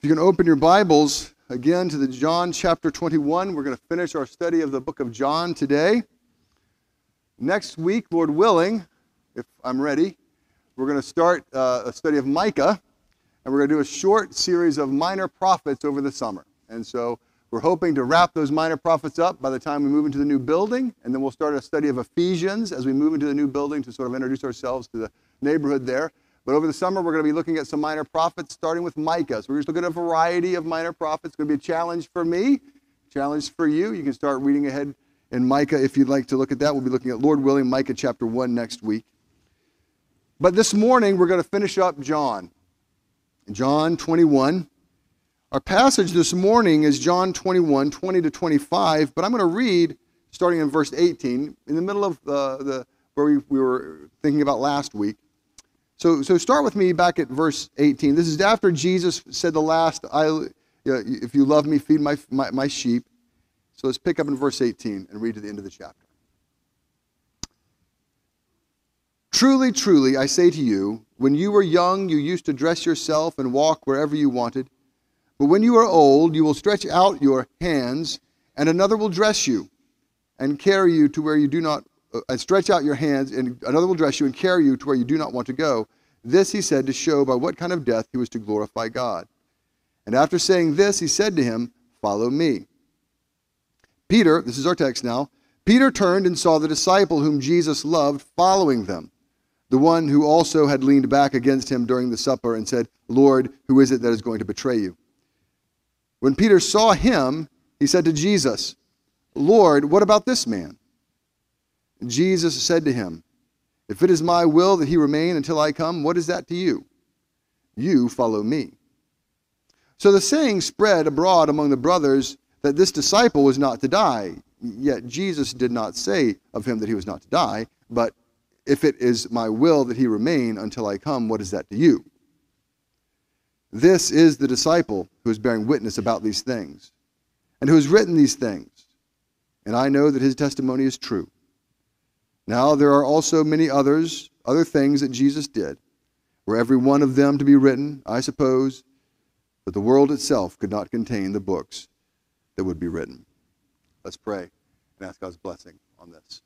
You can open your Bibles again to the John chapter 21. We're going to finish our study of the book of John today. Next week, Lord willing, if I'm ready, we're going to start a study of Micah, and we're going to do a short series of minor prophets over the summer. And so we're hoping to wrap those minor prophets up by the time we move into the new building, and then we'll start a study of Ephesians as we move into the new building to sort of introduce ourselves to the neighborhood there. But over the summer, we're going to be looking at some minor prophets, starting with Micah. So we're just looking at a variety of minor prophets. It's going to be a challenge for me, challenge for you. You can start reading ahead in Micah if you'd like to look at that. We'll be looking at, Lord willing, Micah chapter 1 next week. But this morning, we're going to finish up John 21. Our passage this morning is John 21, 20 to 25, but I'm going to read, starting in verse 18, in the middle of where we were thinking about last week. So start with me back at verse 18. This is after Jesus said the last, if you love me, feed my sheep. So let's pick up in verse 18 and read to the end of the chapter. Truly, truly, I say to you, when you were young, you used to dress yourself and walk wherever you wanted. But when you are old, you will stretch out your hands, and another will dress you and carry you to where you do not and stretch out your hands, and another will dress you and carry you to where you do not want to go. This he said to show by what kind of death he was to glorify God. And after saying this, he said to him, follow me. Peter, this is our text now, Peter turned and saw the disciple whom Jesus loved following them, the one who also had leaned back against him during the supper and said, Lord, who is it that is going to betray you? When Peter saw him, he said to Jesus, Lord, what about this man? And Jesus said to him, if it is my will that he remain until I come, what is that to you? You follow me. So the saying spread abroad among the brothers that this disciple was not to die. Yet Jesus did not say of him that he was not to die, but if it is my will that he remain until I come, what is that to you? This is the disciple who is bearing witness about these things, and who has written these things, and I know that his testimony is true. Now there are also many other things that Jesus did, were every one of them to be written, I suppose, but the world itself could not contain the books that would be written. Let's pray and ask God's blessing on this.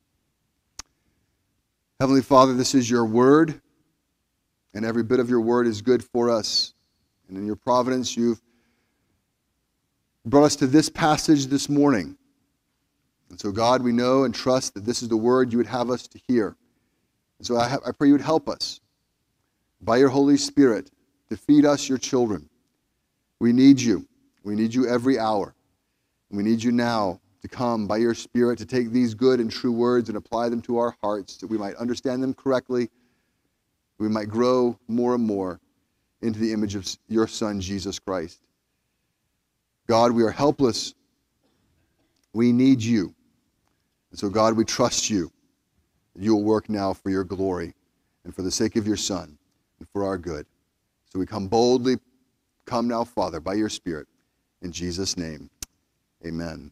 Heavenly Father, this is your word, and every bit of your word is good for us. And in your providence, you've brought us to this passage this morning. And so, God, we know and trust that this is the word you would have us to hear. And so I pray you would help us by your Holy Spirit to feed us, your children. We need you. We need you every hour. And we need you now to come by your Spirit to take these good and true words and apply them to our hearts that we might understand them correctly. We might grow more and more into the image of your Son, Jesus Christ. God, we are helpless. We need you. And so, God, we trust you. You will work now for your glory and for the sake of your Son and for our good. So we come boldly. Come now, Father, by your Spirit. In Jesus' name, amen.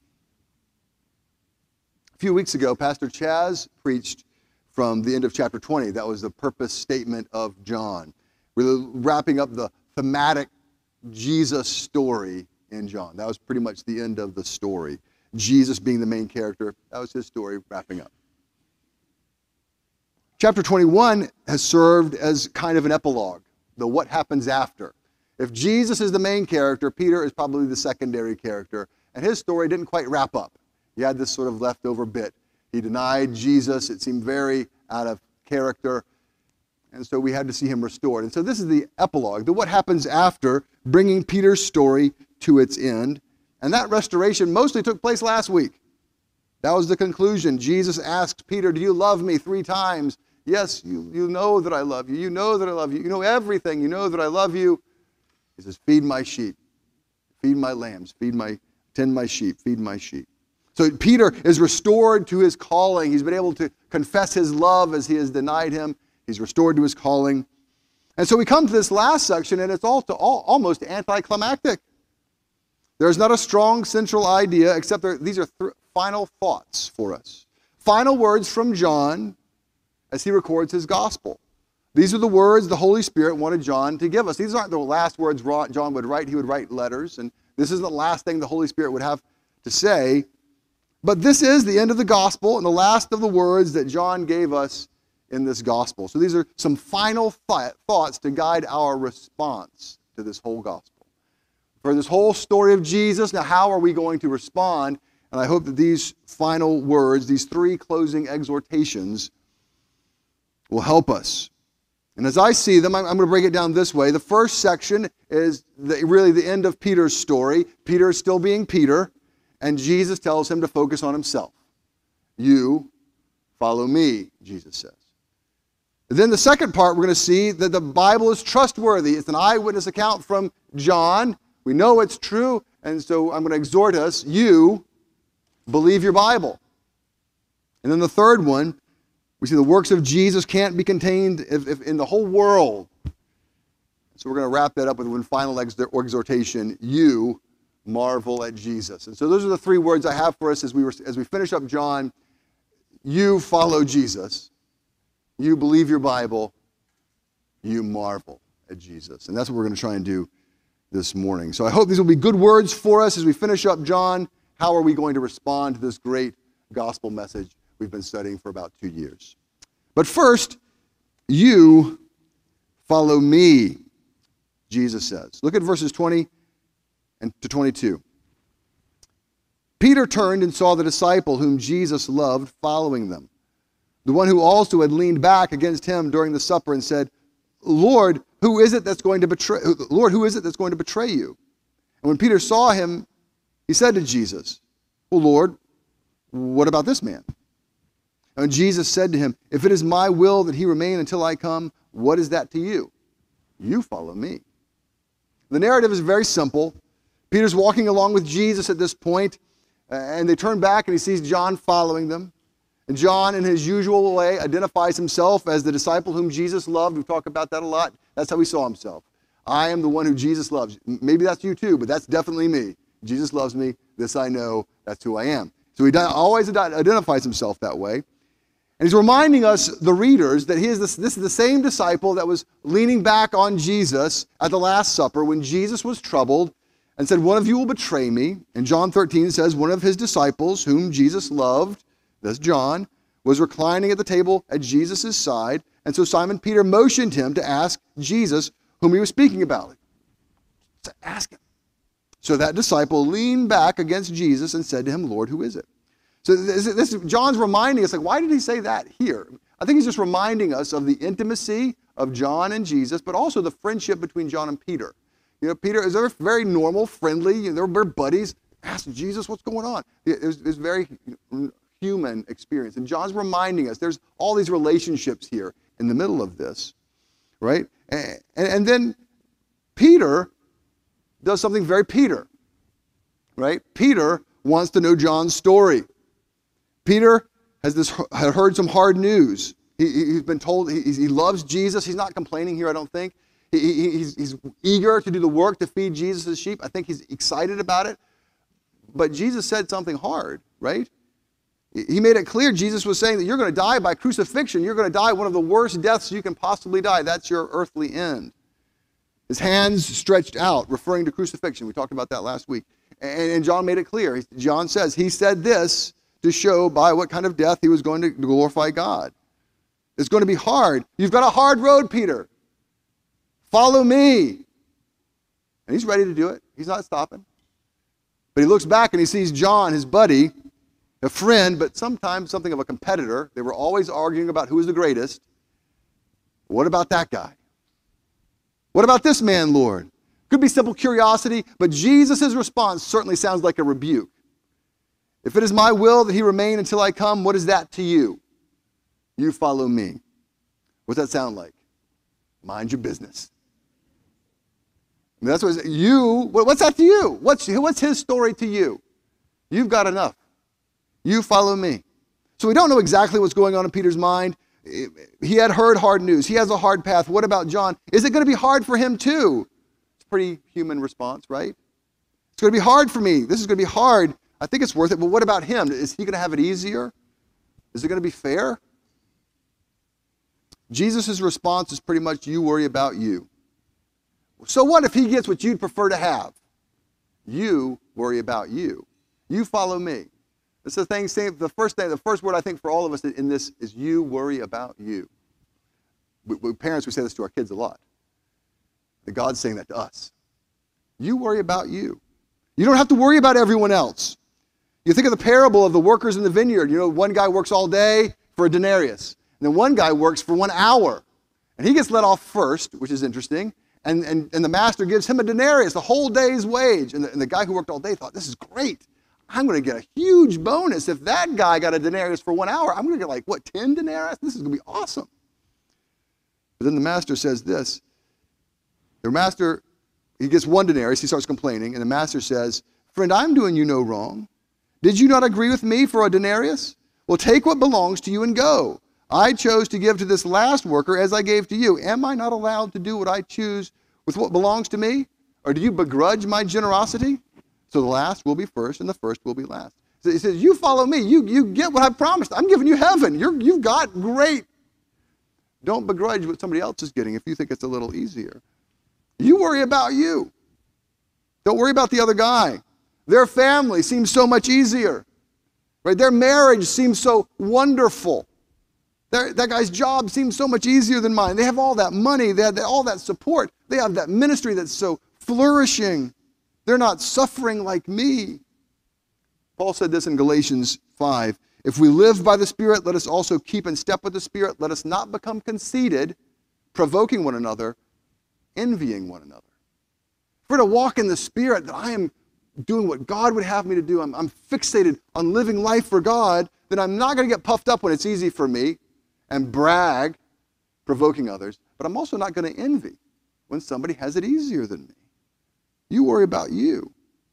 A few weeks ago, Pastor Chaz preached from the end of chapter 20. That was the purpose statement of John. We're wrapping up the thematic Jesus story in John. That was pretty much the end of the story. Jesus being the main character, that was his story wrapping up. Chapter 21 has served as kind of an epilogue, the what happens after. If Jesus is the main character, Peter is probably the secondary character, and his story didn't quite wrap up. He had this sort of leftover bit. He denied Jesus. It seemed very out of character, and so we had to see him restored. And so this is the epilogue, the what happens after, bringing Peter's story to its end. And that restoration mostly took place last week. That was the conclusion. Jesus asks Peter, do you love me 3 times? Yes, you know that I love you. You know that I love you. You know everything. You know that I love you. He says, feed my sheep. Feed my lambs. Tend my sheep. Feed my sheep. So Peter is restored to his calling. He's been able to confess his love as he has denied him. He's restored to his calling. And so we come to this last section, and it's almost anticlimactic. There's not a strong central idea, except these are final thoughts for us. Final words from John as he records his gospel. These are the words the Holy Spirit wanted John to give us. These aren't the last words John would write. He would write letters, and this isn't the last thing the Holy Spirit would have to say. But this is the end of the gospel and the last of the words that John gave us in this gospel. So these are some final thoughts to guide our response to this whole gospel. For this whole story of Jesus, now how are we going to respond? And I hope that these final words, these three closing exhortations, will help us. And as I see them, I'm going to break it down this way. The first section is really the end of Peter's story. Peter is still being Peter, and Jesus tells him to focus on himself. You follow me, Jesus says. Then the second part, we're going to see that the Bible is trustworthy. It's an eyewitness account from John. We know it's true, and so I'm going to exhort us, you believe your Bible. And then the third one, we see the works of Jesus can't be contained if in the whole world. So we're going to wrap that up with one final exhortation, you marvel at Jesus. And so those are the three words I have for us as we finish up John. You follow Jesus. You believe your Bible. You marvel at Jesus. And that's what we're going to try and do this morning. So I hope these will be good words for us as we finish up John. How are we going to respond to this great gospel message we've been studying for about 2 years? But first, you follow me, Jesus says. Look at verses 20 and to 22. Peter turned and saw the disciple whom Jesus loved following them, the one who also had leaned back against him during the supper and said, Lord, who is it that's going to betray you? And when Peter saw him, he said to Jesus, well, Lord, what about this man? And Jesus said to him, if it is my will that he remain until I come, what is that to you? You follow me. The narrative is very simple. Peter's walking along with Jesus at this point, and they turn back and he sees John following them. And John, in his usual way, identifies himself as the disciple whom Jesus loved. We've talked about that a lot. That's how he saw himself. I am the one who Jesus loves. Maybe that's you too, but that's definitely me. Jesus loves me. This I know. That's who I am. So he always identifies himself that way. And he's reminding us, the readers, that this is the same disciple that was leaning back on Jesus at the Last Supper when Jesus was troubled and said, one of you will betray me. And John 13 says, one of his disciples whom Jesus loved, that's John, was reclining at the table at Jesus' side. And so Simon Peter motioned him to ask Jesus whom he was speaking about. To ask him. So that disciple leaned back against Jesus and said to him, Lord, who is it? So John's reminding us, why did he say that here? I think he's just reminding us of the intimacy of John and Jesus, but also the friendship between John and Peter. You know, Peter is very normal, friendly. They're buddies. Ask Jesus what's going on. It's very human experience. And John's reminding us there's all these relationships here in the middle of this, right? And then Peter does something very Peter, right? Peter wants to know John's story. Peter had heard some hard news. He's been told he loves Jesus. He's not complaining here, I don't think. He's eager to do the work to feed Jesus' sheep. I think he's excited about it. But Jesus said something hard, right? He made it clear. Jesus was saying that you're going to die by crucifixion. You're going to die one of the worst deaths you can possibly die. That's your earthly end. His hands stretched out, referring to crucifixion. We talked about that last week. And John made it clear. John says, he said this to show by what kind of death he was going to glorify God. It's going to be hard. You've got a hard road, Peter. Follow me. And he's ready to do it. He's not stopping. But he looks back and he sees John, his buddy, a friend, but sometimes something of a competitor. They were always arguing about who was the greatest. What about that guy? What about this man, Lord? Could be simple curiosity, but Jesus' response certainly sounds like a rebuke. If it is my will that he remain until I come, what is that to you? You follow me. What's that sound like? Mind your business. I mean, that's what what's that to you? What's his story to you? You've got enough. You follow me. So we don't know exactly what's going on in Peter's mind. He had heard hard news. He has a hard path. What about John? Is it going to be hard for him too? It's a pretty human response, right? It's going to be hard for me. This is going to be hard. I think it's worth it, but what about him? Is he going to have it easier? Is it going to be fair? Jesus' response is pretty much, you worry about you. So what if he gets what you'd prefer to have? You worry about you. You follow me. It's the thing, the first word I think for all of us in this is you worry about you. Parents, we say this to our kids a lot. That God's saying that to us. You worry about you. You don't have to worry about everyone else. You think of the parable of the workers in the vineyard. You know, one guy works all day for a denarius. And then one guy works for 1 hour. And he gets let off first, which is interesting. And the master gives him a denarius, the whole day's wage. And the guy who worked all day thought, this is great. I'm going to get a huge bonus. If that guy got a denarius for 1 hour, I'm going to get 10 denarii? This is going to be awesome. But then the master says this. The master, he gets 1 denarius, he starts complaining, and the master says, friend, I'm doing you no wrong. Did you not agree with me for a denarius? Well, take what belongs to you and go. I chose to give to this last worker as I gave to you. Am I not allowed to do what I choose with what belongs to me? Or do you begrudge my generosity? So the last will be first and the first will be last. So he says, you follow me. You get what I promised. I'm giving you heaven. You've got great. Don't begrudge what somebody else is getting if you think it's a little easier. You worry about you. Don't worry about the other guy. Their family seems so much easier. Right? Their marriage seems so wonderful. That guy's job seems so much easier than mine. They have all that money. They have all that support. They have that ministry that's so flourishing. They're not suffering like me. Paul said this in Galatians 5. If we live by the Spirit, let us also keep in step with the Spirit. Let us not become conceited, provoking one another, envying one another. If we're to walk in the Spirit, that I am doing what God would have me to do, I'm fixated on living life for God, then I'm not going to get puffed up when it's easy for me and brag, provoking others, but I'm also not going to envy when somebody has it easier than me. You worry about you.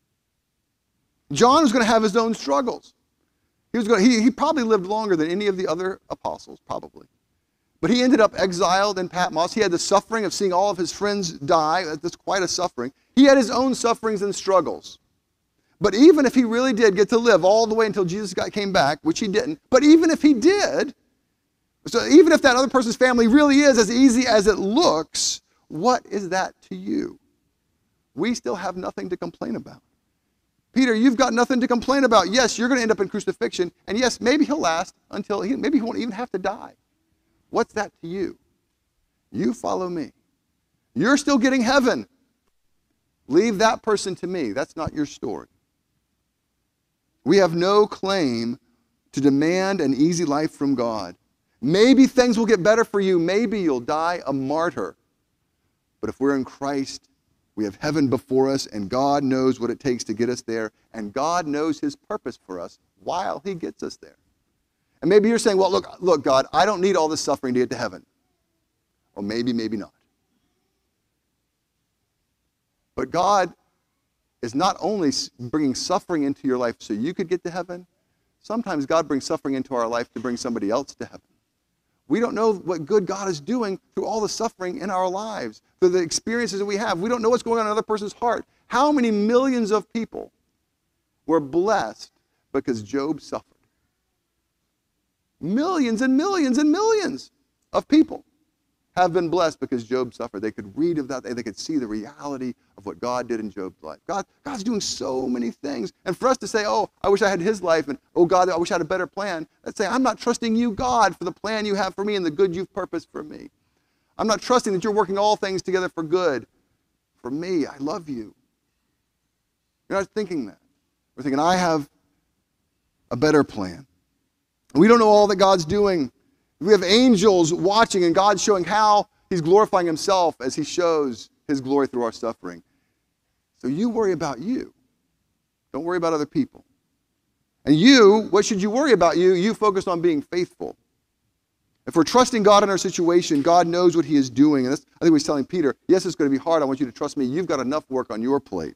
John was going to have his own struggles. He probably lived longer than any of the other apostles, probably. But he ended up exiled in Patmos. He had the suffering of seeing all of his friends die. That's quite a suffering. He had his own sufferings and struggles. But even if he really did get to live all the way until Jesus came back, which he didn't, but even if he did, so even if that other person's family really is as easy as it looks, what is that to you? We still have nothing to complain about. Peter, you've got nothing to complain about. Yes, you're going to end up in crucifixion, and yes, maybe he'll last until maybe he won't even have to die. What's that to you? You follow me. You're still getting heaven. Leave that person to me. That's not your story. We have no claim to demand an easy life from God. Maybe things will get better for you. Maybe you'll die a martyr. But if we're in Christ, we have heaven before us, and God knows what it takes to get us there, and God knows his purpose for us while he gets us there. And maybe you're saying, well, look, God, I don't need all this suffering to get to heaven. Or maybe not. But God is not only bringing suffering into your life so you could get to heaven. Sometimes God brings suffering into our life to bring somebody else to heaven. We don't know what good God is doing through all the suffering in our lives, through the experiences that we have. We don't know what's going on in another person's heart. How many millions of people were blessed because Job suffered? Millions and millions and millions of people have been blessed because Job suffered. They could read of that. They could see the reality of what God did in Job's life. God's doing so many things. And for us to say, oh, I wish I had his life, and oh, God, I wish I had a better plan. Let's say, I'm not trusting you, God, for the plan you have for me and the good you've purposed for me. I'm not trusting that you're working all things together for good. For me, I love you. You're not thinking that. We're thinking, I have a better plan. We don't know all that God's doing. We have angels watching and God showing how he's glorifying himself as he shows his glory through our suffering. So you worry about you. Don't worry about other people. And you, what should you worry about? You focus on being faithful. If we're trusting God in our situation, God knows what he is doing. And that's, I think he's telling Peter, yes, it's going to be hard. I want you to trust me. You've got enough work on your plate.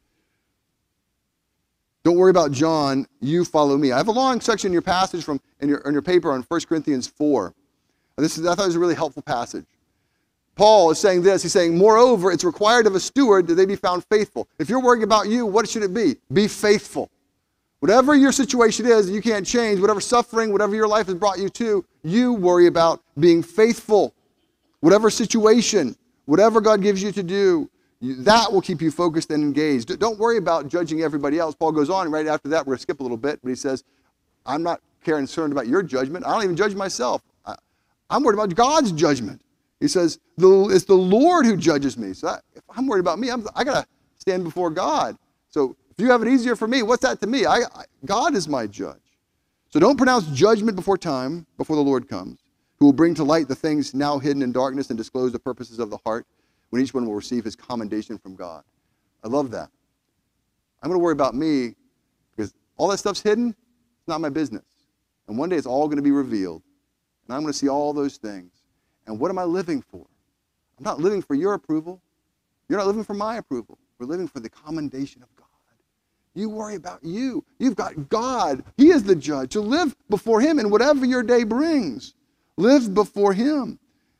Don't worry about John, you follow me. I have a long section in your passage in your paper on 1 Corinthians 4. I thought it was a really helpful passage. Paul is saying this. He's saying, moreover, it's required of a steward that they be found faithful. If you're worrying about you, what should it be? Be faithful. Whatever your situation is that you can't change, whatever suffering, whatever your life has brought you to, you worry about being faithful. Whatever situation, whatever God gives you to do, that will keep you focused and engaged. Don't worry about judging everybody else. Paul goes on, and right after that, we're going to skip a little bit, but he says, I'm not concerned about your judgment. I don't even judge myself. I'm worried about God's judgment. He says, it's the Lord who judges me. So if I'm worried about me, I got to stand before God. So if you have it easier for me, what's that to me? God is my judge. So don't pronounce judgment before time, before the Lord comes, who will bring to light the things now hidden in darkness and disclose the purposes of the heart, when each one will receive his commendation from God. I love that. I'm going to worry about me because all that stuff's hidden. It's not my business. And one day it's all going to be revealed. And I'm going to see all those things. And what am I living for? I'm not living for your approval. You're not living for my approval. We're living for the commendation of God. You worry about you. You've got God. He is the judge. So live before him in whatever your day brings. Live before him.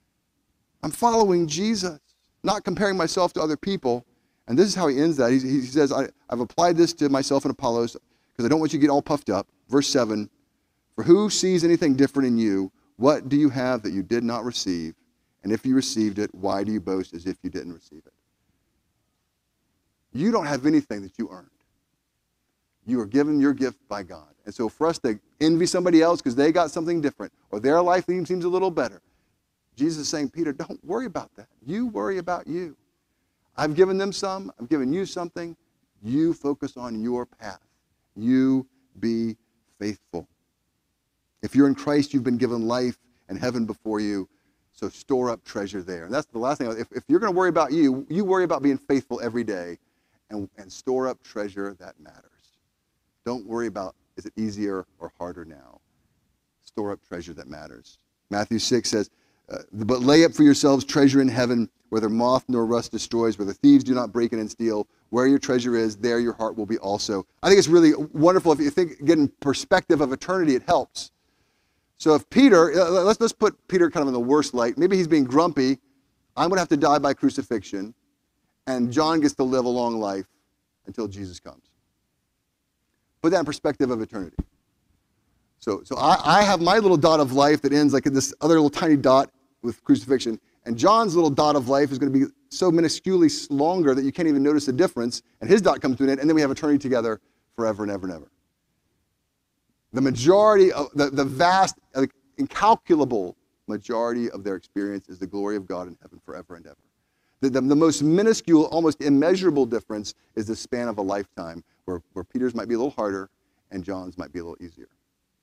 I'm following Jesus, not comparing myself to other people. And this is how he ends that. He says, I've applied this to myself and Apollos because I don't want you to get all puffed up. Verse 7, for who sees anything different in you? What do you have that you did not receive? And if you received it, why do you boast as if you didn't receive it? You don't have anything that you earned. You are given your gift by God. And so for us to envy somebody else because they got something different or their life seems a little better, Jesus is saying, Peter, don't worry about that. You worry about you. I've given them some. I've given you something. You focus on your path. You be faithful. If you're in Christ, you've been given life and heaven before you. So store up treasure there. And that's the last thing. If you're going to worry about you, you worry about being faithful every day and store up treasure that matters. Don't worry about, is it easier or harder now? Store up treasure that matters. Matthew 6 says, but lay up for yourselves treasure in heaven, where moth nor rust destroys, where the thieves do not break in and steal. Where your treasure is, there your heart will be also. I think it's really wonderful if you think, getting perspective of eternity, it helps. So if Peter, let's put Peter kind of in the worst light. Maybe he's being grumpy. I'm going to have to die by crucifixion. And John gets to live a long life until Jesus comes. Put that in perspective of eternity. So I have my little dot of life that ends like in this other little tiny dot with crucifixion. And John's little dot of life is going to be so minusculely longer that you can't even notice the difference. And his dot comes to an end, and then we have eternity together forever and ever and ever. The majority of the vast, incalculable majority of their experience is the glory of God in heaven forever and ever. The most minuscule, almost immeasurable difference is the span of a lifetime, where Peter's might be a little harder and John's might be a little easier.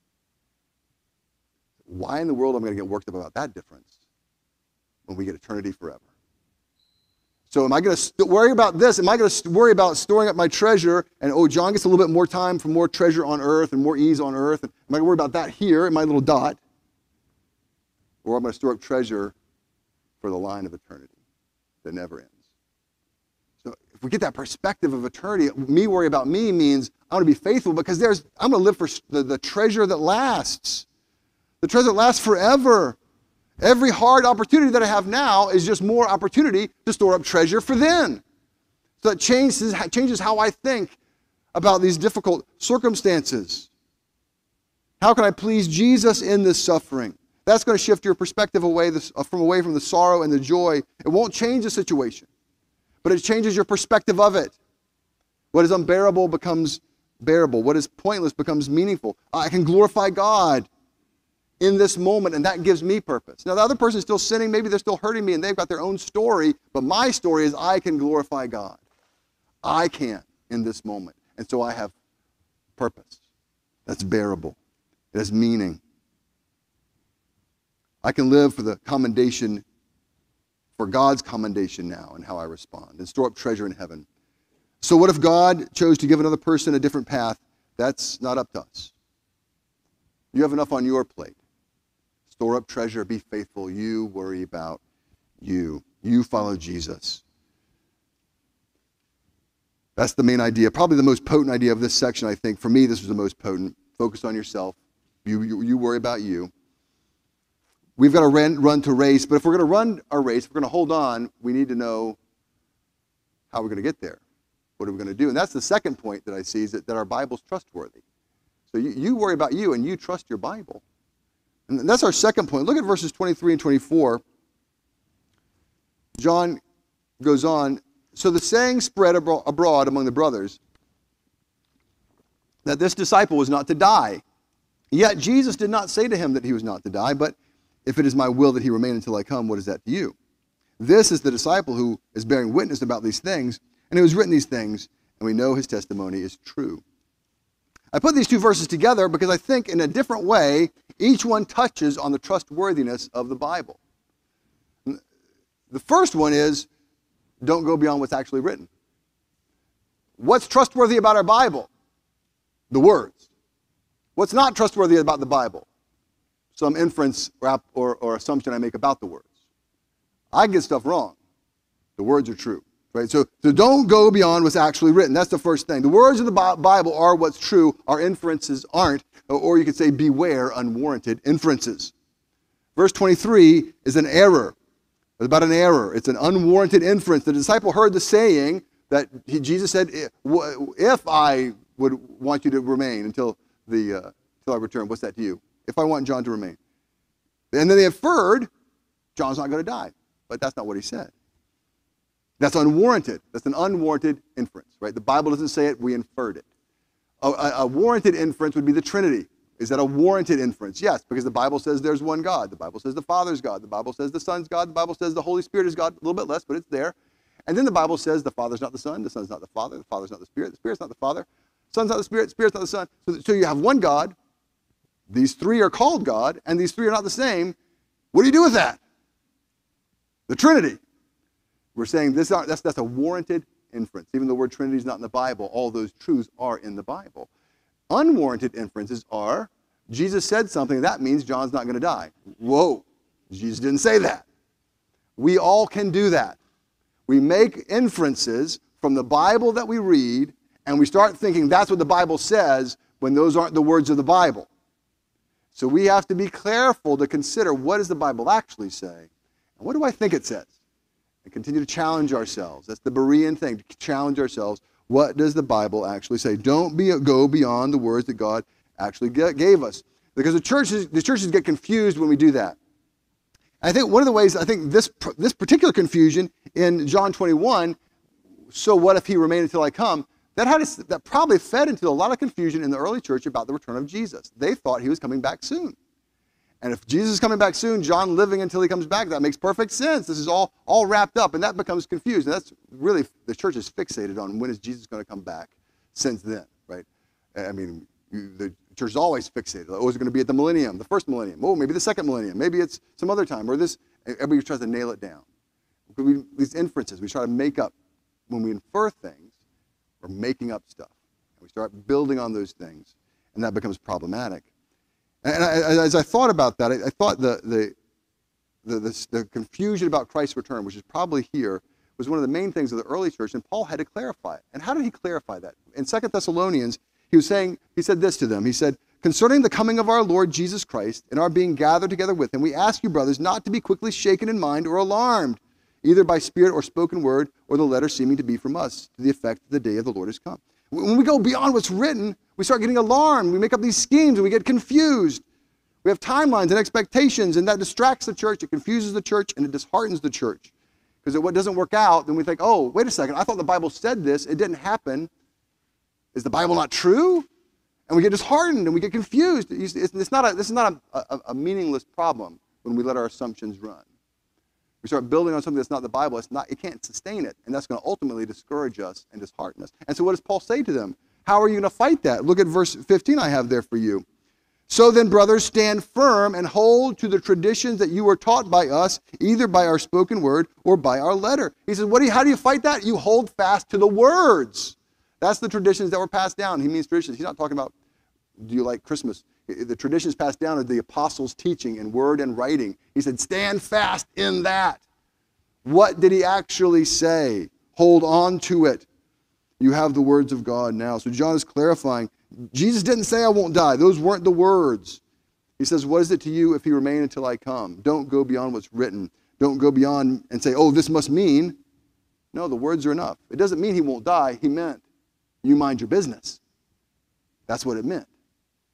Why in the world am I going to get worked up about that difference when we get eternity forever? So am I going to worry about this? Am I going to worry about storing up my treasure? And, John gets a little bit more time for more treasure on earth and more ease on earth. Am I going to worry about that here in my little dot? Or am I going to store up treasure for the line of eternity that never ends? So if we get that perspective of eternity, me worry about me means I'm going to be faithful because I'm going to live for the treasure that lasts. The treasure that lasts forever. Every hard opportunity that I have now is just more opportunity to store up treasure for then. So that changes how I think about these difficult circumstances. How can I please Jesus in this suffering? That's going to shift your perspective away from the sorrow and the joy. It won't change the situation, but it changes your perspective of it. What is unbearable becomes bearable. What is pointless becomes meaningful. I can glorify God in this moment, and that gives me purpose. Now, the other person is still sinning. Maybe they're still hurting me, and they've got their own story, but my story is I can glorify God. I can in this moment, and so I have purpose. That's bearable. It has meaning. I can live for the commendation, for God's commendation now and how I respond, and store up treasure in heaven. So what if God chose to give another person a different path? That's not up to us. You have enough on your plate. Store up treasure, be faithful. You worry about you. You follow Jesus. That's the main idea. Probably the most potent idea of this section, I think. For me, this was the most potent. Focus on yourself. You worry about you. We've got to run to race, but if we're going to run our race, if we're going to hold on, we need to know how we're going to get there. What are we going to do? And that's the second point that I see, is that our Bible's trustworthy. So you worry about you and you trust your Bible. And that's our second point. Look at verses 23 and 24. John goes on, so the saying spread abroad among the brothers that this disciple was not to die. Yet Jesus did not say to him that he was not to die, but if it is my will that he remain until I come, what is that to you? This is the disciple who is bearing witness about these things, and who has written these things, and we know his testimony is true. I put these two verses together because I think in a different way, each one touches on the trustworthiness of the Bible. The first one is, don't go beyond what's actually written. What's trustworthy about our Bible? The words. What's not trustworthy about the Bible? Some inference or assumption I make about the words. I get stuff wrong. The words are true. Right? So don't go beyond what's actually written. That's the first thing. The words of the Bible are what's true. Our inferences aren't. Or you could say, beware unwarranted inferences. Verse 23 is an error. It's about an error. It's an unwarranted inference. The disciple heard the saying that Jesus said, if I would want you to remain until I return, what's that to you? If I want John to remain. And then they inferred, John's not going to die. But that's not what he said. That's unwarranted. That's an unwarranted inference, right? The Bible doesn't say it, we inferred it. A warranted inference would be the Trinity. Is that a warranted inference? Yes, because the Bible says there's one God. The Bible says the Father's God. The Bible says the Son's God. The Bible says the Holy Spirit is God. A little bit less, but it's there. And then the Bible says the Father's not the Son. The Son's not the Father. The Father's not the Spirit. The Spirit's not the Father. Son's not the Spirit. Spirit's not the Son. So you have one God. These three are called God, and these three are not the same. What do you do with that? The Trinity. We're saying that's a warranted inference. Even though the word Trinity is not in the Bible, all those truths are in the Bible. Unwarranted inferences are, Jesus said something, that means John's not going to die. Whoa, Jesus didn't say that. We all can do that. We make inferences from the Bible that we read, and we start thinking that's what the Bible says when those aren't the words of the Bible. So we have to be careful to consider, what does the Bible actually say? And what do I think it says? And continue to challenge ourselves. That's the Berean thing, to challenge ourselves. What does the Bible actually say? Don't go beyond the words that God actually gave us. Because the churches get confused when we do that. I think one of the ways, this particular confusion in John 21, so what if he remained until I come, that probably fed into a lot of confusion in the early church about the return of Jesus. They thought he was coming back soon. And if Jesus is coming back soon, John living until he comes back, that makes perfect sense. This is all wrapped up, and that becomes confused. And that's really, the church is fixated on when is Jesus going to come back since then, right? I mean, the church is always fixated. Oh, is it going to be at the millennium, the first millennium? Oh, maybe the second millennium. Maybe it's some other time, or this. Everybody tries to nail it down. These inferences, we try to make up. When we infer things, we're making up stuff. And we start building on those things, and that becomes problematic. And as I thought about that, I thought the confusion about Christ's return, which is probably here, was one of the main things of the early church, and Paul had to clarify it. And how did he clarify that? In 2 Thessalonians, he said this to them. He said, concerning the coming of our Lord Jesus Christ and our being gathered together with him, we ask you, brothers, not to be quickly shaken in mind or alarmed, either by spirit or spoken word, or the letter seeming to be from us, to the effect that the day of the Lord has come. When we go beyond what's written, we start getting alarmed. We make up these schemes and we get confused. We have timelines and expectations, and that distracts the church. It confuses the church, and it disheartens the church. Because if what doesn't work out, then we think, oh, wait a second, I thought the Bible said this. It didn't happen. Is the Bible not true? And we get disheartened, and we get confused. This is not a meaningless problem when we let our assumptions run. We start building on something that's not the Bible. It can't sustain it, and that's going to ultimately discourage us and dishearten us. And so what does Paul say to them? How are you going to fight that? Look at verse 15 I have there for you. So then, brothers, stand firm and hold to the traditions that you were taught by us, either by our spoken word or by our letter. He says, how do you fight that? You hold fast to the words. That's the traditions that were passed down. He means traditions. He's not talking about, do you like Christmas? The traditions passed down are the apostles' teaching in word and writing. He said, stand fast in that. What did he actually say? Hold on to it. You have the words of God now. So John is clarifying. Jesus didn't say I won't die. Those weren't the words. He says, what is it to you if he remain until I come? Don't go beyond what's written. Don't go beyond and say, oh, this must mean. No, the words are enough. It doesn't mean he won't die. He meant you mind your business. That's what it meant.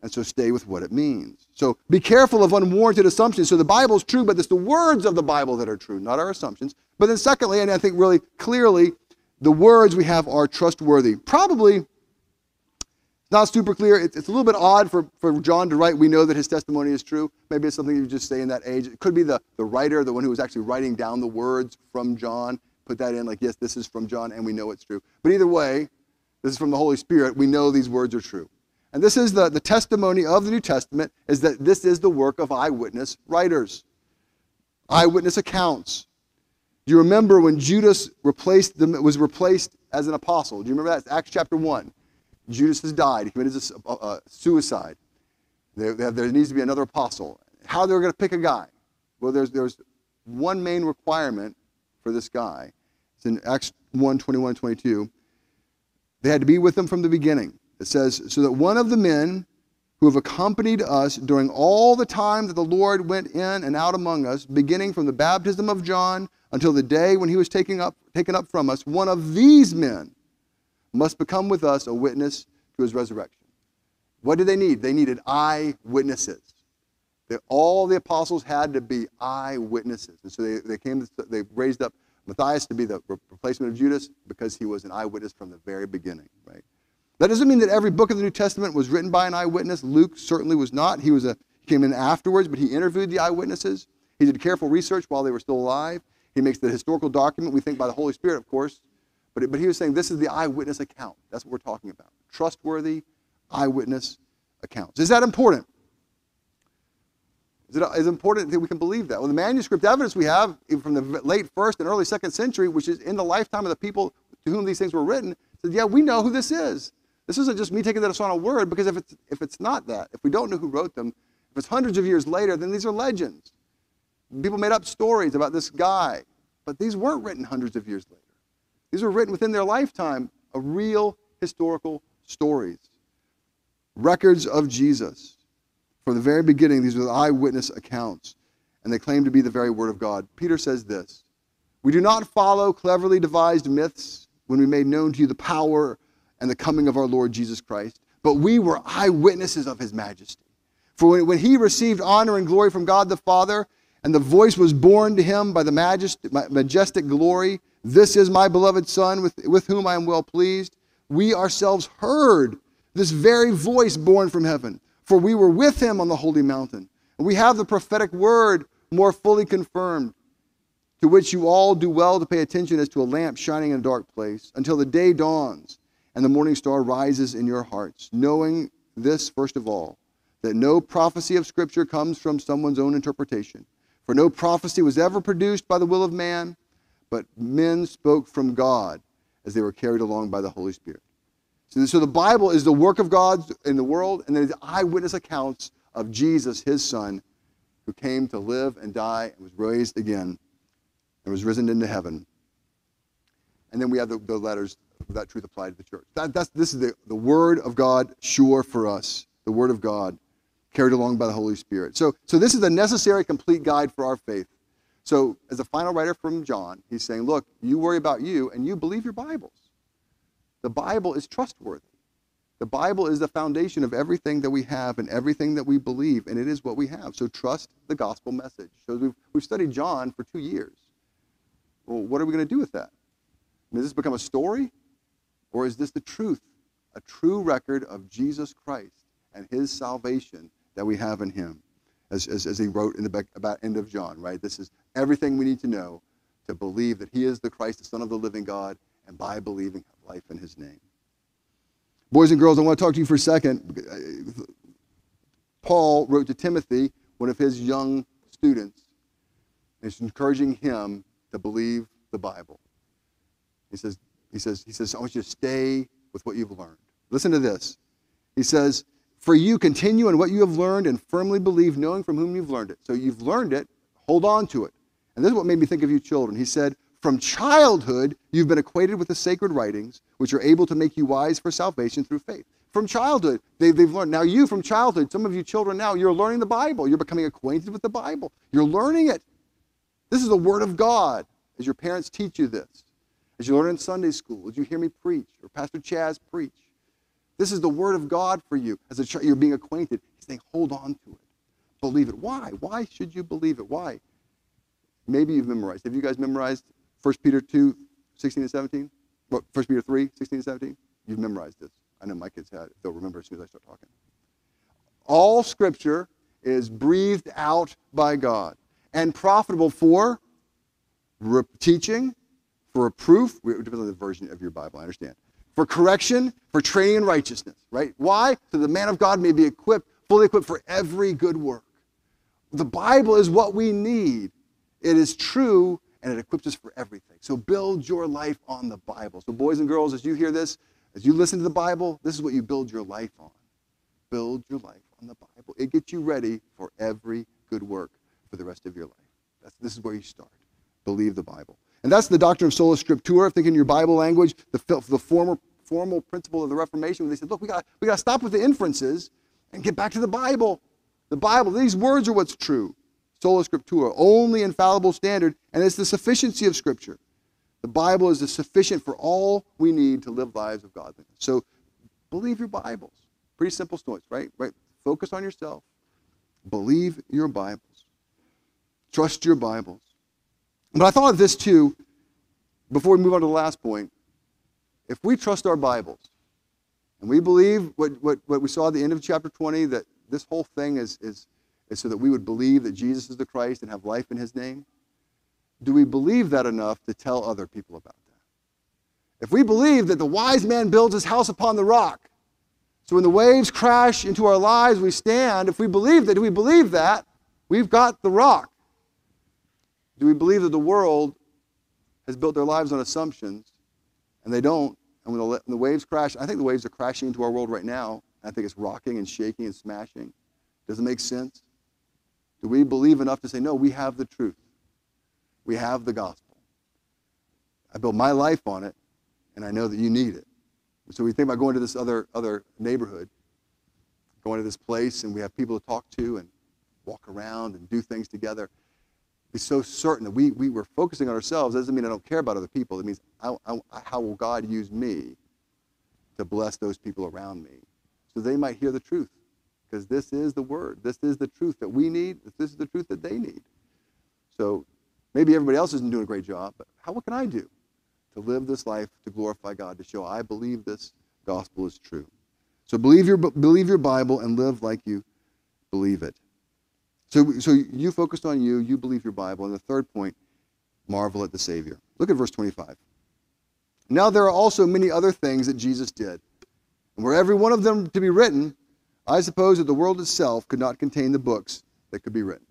And so stay with what it means. So be careful of unwarranted assumptions. So the Bible's true, but it's the words of the Bible that are true, not our assumptions. But then secondly, and I think really clearly, the words we have are trustworthy. Probably not super clear. It's a little bit odd for John to write, we know that his testimony is true. Maybe it's something you just say in that age. It could be the writer, the one who was actually writing down the words from John, put that in like, yes, this is from John, and we know it's true. But either way, this is from the Holy Spirit. We know these words are true. And this is the testimony of the New Testament, is that this is the work of eyewitness writers. Eyewitness accounts. Do you remember when Judas was replaced as an apostle? Do you remember that? It's Acts chapter 1. Judas has died. He committed suicide. There needs to be another apostle. How they were going to pick a guy? Well, there's one main requirement for this guy. It's in Acts 1, 21, 22. They had to be with them from the beginning. It says, so that one of the men who have accompanied us during all the time that the Lord went in and out among us, beginning from the baptism of John until the day when he was taken up from us, one of these men must become with us a witness to his resurrection. What did they need? They needed eyewitnesses. All the apostles had to be eyewitnesses. And so they raised up Matthias to be the replacement of Judas because he was an eyewitness from the very beginning, right? That doesn't mean that every book of the New Testament was written by an eyewitness. Luke certainly was not. He came in afterwards, but he interviewed the eyewitnesses. He did careful research while they were still alive. He makes the historical document, we think by the Holy Spirit, of course. But he was saying this is the eyewitness account. That's what we're talking about. Trustworthy eyewitness accounts. Is that important? Is it important that we can believe that? Well, the manuscript evidence we have from the late 1st and early 2nd century, which is in the lifetime of the people to whom these things were written, says, yeah, we know who this is. This isn't just me taking this on a word, because if it's not that, if we don't know who wrote them, if it's hundreds of years later, then these are legends. People made up stories about this guy, but these weren't written hundreds of years later. These were written within their lifetime of real historical stories, records of Jesus. From the very beginning, these are the eyewitness accounts, and they claim to be the very word of God. Peter says this, we do not follow cleverly devised myths when we made known to you the power and the coming of our Lord Jesus Christ, but we were eyewitnesses of his majesty. For when he received honor and glory from God the Father, and the voice was borne to him by the majestic glory, this is my beloved Son, with whom I am well pleased, we ourselves heard this very voice borne from heaven. For we were with him on the holy mountain. And we have the prophetic word more fully confirmed, to which you all do well to pay attention as to a lamp shining in a dark place, until the day dawns and the morning star rises in your hearts, knowing this, first of all, that no prophecy of Scripture comes from someone's own interpretation. For no prophecy was ever produced by the will of man, but men spoke from God as they were carried along by the Holy Spirit. So the Bible is the work of God in the world, and then the eyewitness accounts of Jesus, his Son, who came to live and die and was raised again and was risen into heaven. And then we have the letters of that truth applied to the church. This is the Word of God, sure for us, the Word of God, carried along by the Holy Spirit. So this is a necessary, complete guide for our faith. So as a final writer from John, he's saying, look, you worry about you, and you believe your Bibles. The Bible is trustworthy. The Bible is the foundation of everything that we have and everything that we believe, and it is what we have. So trust the gospel message. So we've studied John for 2 years. Well, what are we going to do with that? Does this become a story? Or is this the truth? A true record of Jesus Christ and his salvation that we have in him, as he wrote in the about end of John, right? This is everything we need to know to believe that he is the Christ, the Son of the living God, and by believing have life in his name. Boys and girls, I want to talk to you for a second. Paul wrote to Timothy, one of his young students, and he's encouraging him to believe the Bible. He says, I want you to stay with what you've learned. Listen to this. He says, for you continue in what you have learned and firmly believe, knowing from whom you've learned it. So you've learned it, hold on to it. And this is what made me think of you children. He said, from childhood, you've been acquainted with the sacred writings, which are able to make you wise for salvation through faith. From childhood, they've learned. Now you, from childhood, some of you children now, you're learning the Bible. You're becoming acquainted with the Bible. You're learning it. This is the Word of God, as your parents teach you this, as you learn in Sunday school, as you hear me preach, or Pastor Chaz preach. This is the word of God for you. As a child, you're being acquainted. He's saying, hold on to it. Believe it. Why? Why should you believe it? Why? Maybe you've memorized. Have you guys memorized 1 Peter 2, 16 and 17? 1 Peter 3, 16 and 17? You've memorized this. I know my kids had it. They'll remember as soon as I start talking. All Scripture is breathed out by God and profitable for teaching, for reproof. It depends on the version of your Bible, I understand. For correction, for training in righteousness, right? Why? So the man of God may be equipped, fully equipped for every good work. The Bible is what we need. It is true, and it equips us for everything. So build your life on the Bible. So boys and girls, as you hear this, as you listen to the Bible, this is what you build your life on. Build your life on the Bible. It gets you ready for every good work for the rest of your life. This is where you start. Believe the Bible. And that's the doctrine of sola scriptura. Think in your Bible language, the formal principle of the Reformation, when they said, look, we got to stop with the inferences and get back to the Bible. The Bible, these words are what's true. Sola scriptura, only infallible standard, and it's the sufficiency of Scripture. The Bible is sufficient for all we need to live lives of godliness. So believe your Bibles. Pretty simple stories, right? Focus on yourself. Believe your Bibles. Trust your Bibles. But I thought of this too, before we move on to the last point. If we trust our Bibles, and we believe what we saw at the end of chapter 20, that this whole thing is so that we would believe that Jesus is the Christ and have life in his name, do we believe that enough to tell other people about that? If we believe that the wise man builds his house upon the rock, so when the waves crash into our lives, we stand, if we believe that, do we believe that? We've got the rock. Do we believe that the world has built their lives on assumptions, and they don't, and when the waves crash, I think the waves are crashing into our world right now, and I think it's rocking and shaking and smashing. Does it make sense? Do we believe enough to say, no, we have the truth. We have the gospel. I built my life on it, and I know that you need it. So we think about going to this other neighborhood, going to this place, and we have people to talk to and walk around and do things together. Be so certain that we were focusing on ourselves. That doesn't mean I don't care about other people. It means how will God use me to bless those people around me so they might hear the truth. Because this is the word. This is the truth that we need. This is the truth that they need. So maybe everybody else isn't doing a great job, but what can I do to live this life to glorify God, to show I believe this gospel is true? So believe your Bible and live like you believe it. So you focused on you believe your Bible. And the third point, marvel at the Savior. Look at verse 25. Now there are also many other things that Jesus did. And were every one of them to be written, I suppose that the world itself could not contain the books that could be written.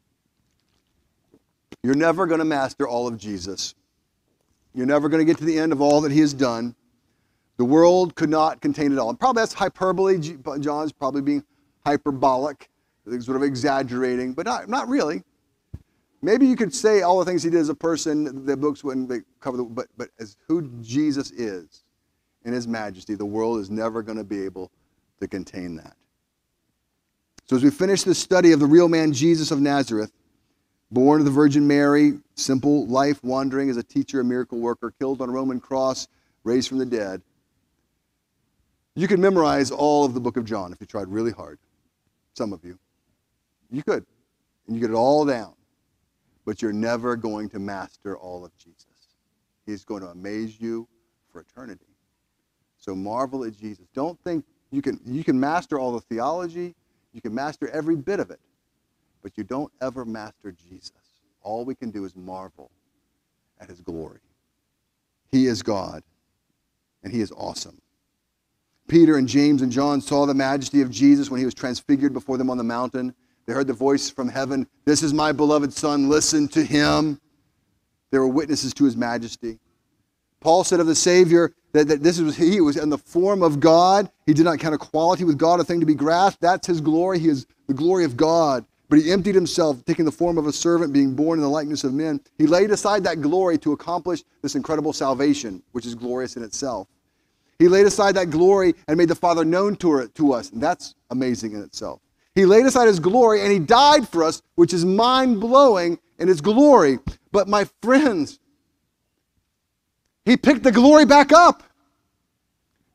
You're never going to master all of Jesus. You're never going to get to the end of all that he has done. The world could not contain it all. And probably that's hyperbole. John's probably being hyperbolic, sort of exaggerating, but not really. Maybe you could say all the things he did as a person, the books wouldn't cover but as who Jesus is in his majesty, the world is never going to be able to contain that. So as we finish this study of the real man Jesus of Nazareth, born of the Virgin Mary, simple life, wandering as a teacher, a miracle worker, killed on a Roman cross, raised from the dead, you could memorize all of the book of John if you tried really hard. Some of you. You could. And you get it all down. But you're never going to master all of Jesus. He's going to amaze you for eternity. So marvel at Jesus. Don't think you can master all the theology. You can master every bit of it. But you don't ever master Jesus. All we can do is marvel at his glory. He is God. And he is awesome. Peter and James and John saw the majesty of Jesus when he was transfigured before them on the mountain. They heard the voice from heaven, "This is my beloved Son, listen to him." They were witnesses to his majesty. Paul said of the Savior that he was in the form of God. He did not count equality with God a thing to be grasped. That's his glory. He is the glory of God. But he emptied himself, taking the form of a servant, being born in the likeness of men. He laid aside that glory to accomplish this incredible salvation, which is glorious in itself. He laid aside that glory and made the Father known to us. And that's amazing in itself. He laid aside his glory and he died for us, which is mind-blowing in its glory. But my friends, he picked the glory back up.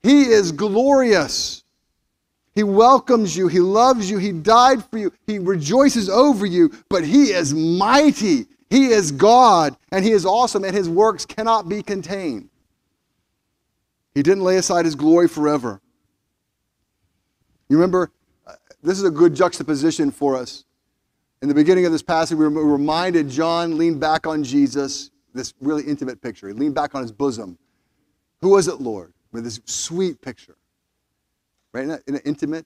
He is glorious. He welcomes you. He loves you. He died for you. He rejoices over you, but he is mighty. He is God, and he is awesome, and his works cannot be contained. He didn't lay aside his glory forever. You remember, this is a good juxtaposition for us. In the beginning of this passage, we were reminded John leaned back on Jesus, this really intimate picture. He leaned back on his bosom. Who was it, Lord? With this sweet picture. Right? In an intimate.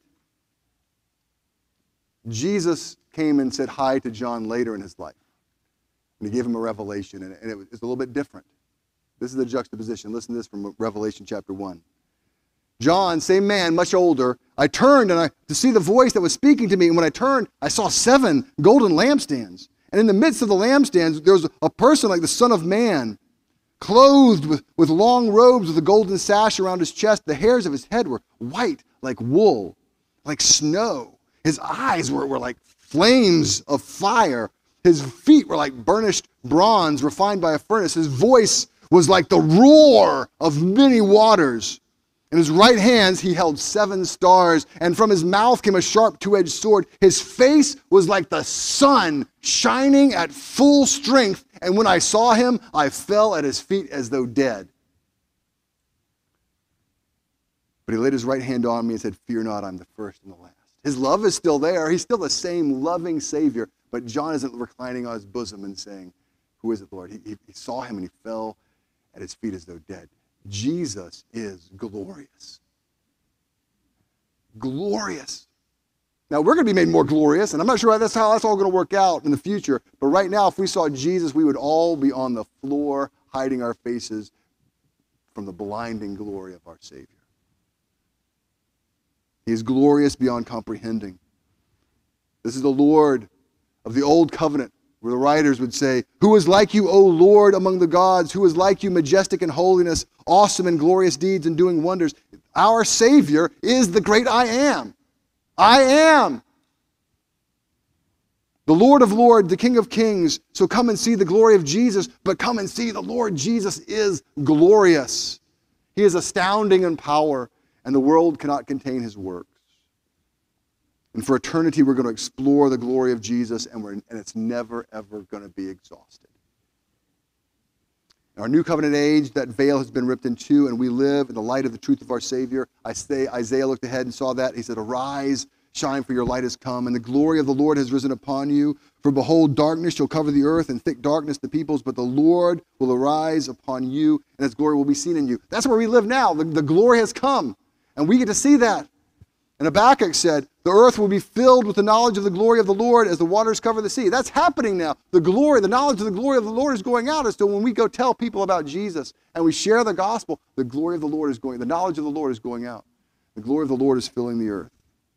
Jesus came and said hi to John later in his life. And he gave him a revelation, and it was a little bit different. This is the juxtaposition. Listen to this from Revelation chapter 1. John, same man, much older, I turned to see the voice that was speaking to me, and when I turned, I saw 7 golden lampstands. And in the midst of the lampstands, there was a person like the Son of Man, clothed with long robes with a golden sash around his chest. The hairs of his head were white like wool, like snow. His eyes were like flames of fire. His feet were like burnished bronze refined by a furnace. His voice was like the roar of many waters. In his right hands he held 7 stars, and from his mouth came a sharp 2-edged sword. His face was like the sun shining at full strength, and when I saw him, I fell at his feet as though dead. But he laid his right hand on me and said, "Fear not, I'm the first and the last." His love is still there. He's still the same loving Savior, but John isn't reclining on his bosom and saying, "Who is it, Lord?" He saw him and he fell at his feet as though dead. Jesus is glorious. Glorious. Now, we're going to be made more glorious, and I'm not sure that's how that's all going to work out in the future. But right now, if we saw Jesus, we would all be on the floor hiding our faces from the blinding glory of our Savior. He is glorious beyond comprehending. This is the Lord of the old covenant, where the writers would say, "Who is like you, O Lord, among the gods? Who is like you, majestic in holiness, awesome in glorious deeds and doing wonders?" Our Savior is the great I am. I am. The Lord of lords, the King of kings. So come and see the glory of Jesus, but come and see the Lord Jesus is glorious. He is astounding in power, and the world cannot contain his works. And for eternity, we're going to explore the glory of Jesus, and it's never, ever going to be exhausted. In our new covenant age, that veil has been ripped in two, and we live in the light of the truth of our Savior. Isaiah looked ahead and saw that. He said, "Arise, shine, for your light has come, and the glory of the Lord has risen upon you. For behold, darkness shall cover the earth, and thick darkness the peoples, but the Lord will arise upon you, and his glory will be seen in you." That's where we live now. The glory has come, and we get to see that. And Habakkuk said, "The earth will be filled with the knowledge of the glory of the Lord as the waters cover the sea." That's happening now. The knowledge of the glory of the Lord is going out. And so when we go tell people about Jesus and we share the gospel, the glory of the Lord is the knowledge of the Lord is going out. The glory of the Lord is filling the earth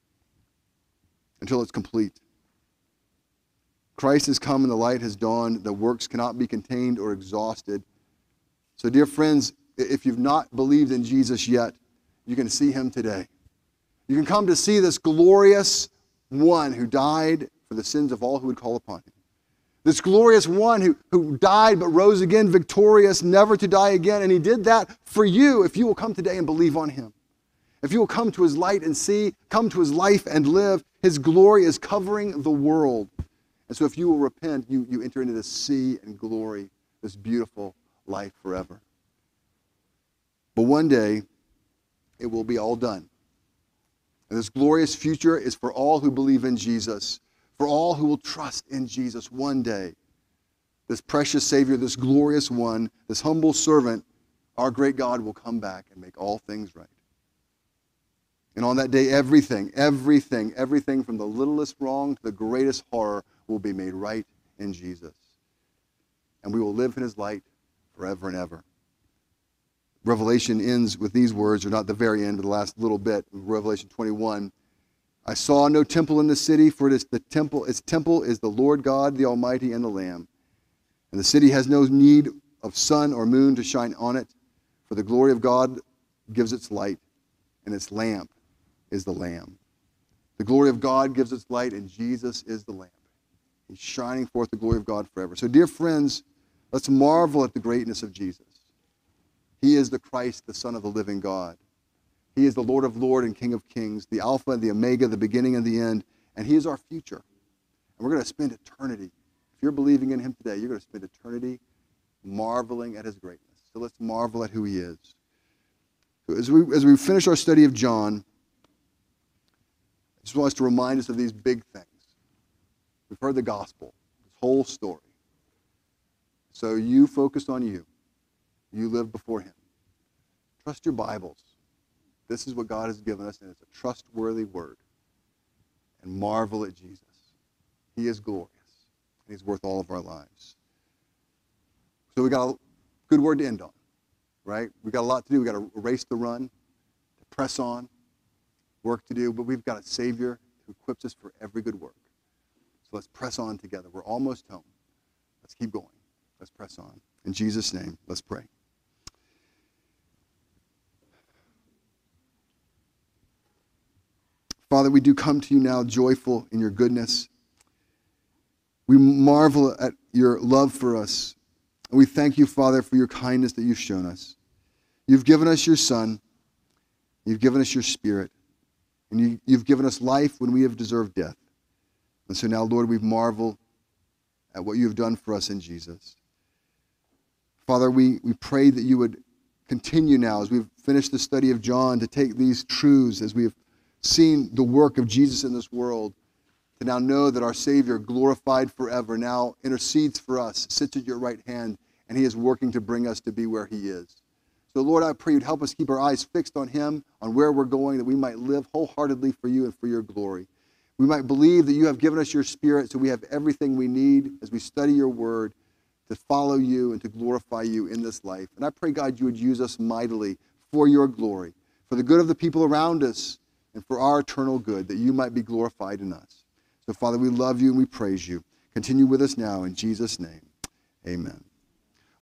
until it's complete. Christ has come and the light has dawned. The works cannot be contained or exhausted. So dear friends, if you've not believed in Jesus yet, you can see him today. You can come to see this glorious one who died for the sins of all who would call upon him. This glorious one who died but rose again victorious, never to die again. And he did that for you if you will come today and believe on him. If you will come to his light and see, come to his life and live, his glory is covering the world. And so if you will repent, you enter into this sea and glory, this beautiful life forever. But one day, it will be all done. And this glorious future is for all who believe in Jesus, for all who will trust in Jesus one day. This precious Savior, this glorious one, this humble servant, our great God will come back and make all things right. And on that day, everything from the littlest wrong to the greatest horror will be made right in Jesus. And we will live in his light forever and ever. Revelation ends with these words, or not the very end, but the last little bit, Revelation 21. "I saw no temple in the city, for its temple is the Lord God, the Almighty, and the Lamb. And the city has no need of sun or moon to shine on it, for the glory of God gives its light, and its lamp is the Lamb." The glory of God gives its light, and Jesus is the lamp. He's shining forth the glory of God forever. So dear friends, let's marvel at the greatness of Jesus. He is the Christ, the Son of the living God. He is the Lord of Lords and King of Kings, the Alpha and the Omega, the beginning and the end, and he is our future. And we're going to spend eternity. If you're believing in him today, you're going to spend eternity marveling at his greatness. So let's marvel at who he is. So as we finish our study of John, I just want us to remind us of these big things. We've heard the gospel, this whole story. So you focus on you. You live before him. Trust your Bibles. This is what God has given us, and it's a trustworthy word. And marvel at Jesus. He is glorious, and he's worth all of our lives. So we got a good word to end on, right? We got a lot to do. We got to race to run, to press on, work to do, but we've got a Savior who equips us for every good work. So let's press on together. We're almost home. Let's keep going. Let's press on. In Jesus' name, let's pray. Father, we do come to you now joyful in your goodness. We marvel at your love for us. And we thank you, Father, for your kindness that you've shown us. You've given us your Son. You've given us your Spirit. And you've given us life when we have deserved death. And so now, Lord, we marvel at what you have done for us in Jesus. Father, we pray that you would continue now as we've finished the study of John to take these truths as we've seen the work of Jesus in this world, to now know that our Savior, glorified forever, now intercedes for us, sits at your right hand, and he is working to bring us to be where he is. So, Lord, I pray you'd help us keep our eyes fixed on him, on where we're going, that we might live wholeheartedly for you and for your glory. We might believe that you have given us your Spirit, so we have everything we need as we study your word to follow you and to glorify you in this life. And I pray, God, you would use us mightily for your glory, for the good of the people around us, and for our eternal good, that you might be glorified in us. So, Father, we love you and we praise you. Continue with us now in Jesus' name. Amen.